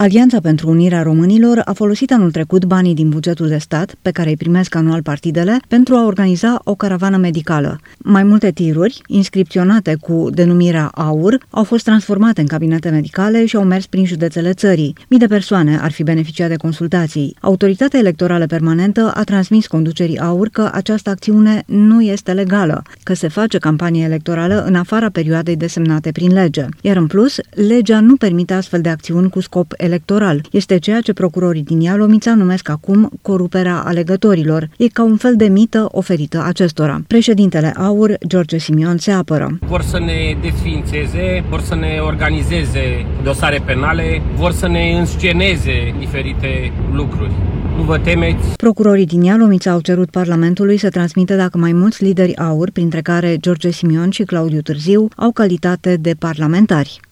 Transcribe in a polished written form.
Alianța pentru Unirea Românilor a folosit anul trecut banii din bugetul de stat, pe care îi primesc anual partidele, pentru a organiza o caravană medicală. Mai multe tiruri, inscripționate cu denumirea AUR, au fost transformate în cabinete medicale și au mers prin județele țării. Mii de persoane ar fi beneficiat de consultații. Autoritatea Electorală Permanentă a transmis conducerii AUR că această acțiune nu este legală, că se face campanie electorală în afara perioadei desemnate prin lege. Iar în plus, legea nu permite astfel de acțiuni cu scop electoral. Este ceea ce procurorii din Ialomița numesc acum coruperea alegătorilor. E ca un fel de mită oferită acestora. Președintele AUR, George Simion, se apără. Vor să ne desființeze, vor să ne organizeze dosare penale, vor să ne însceneze diferite lucruri. Nu vă temeți? Procurorii din Ialomița au cerut Parlamentului să transmită dacă mai mulți lideri AUR, printre care George Simion și Claudiu Târziu, au calitate de parlamentari.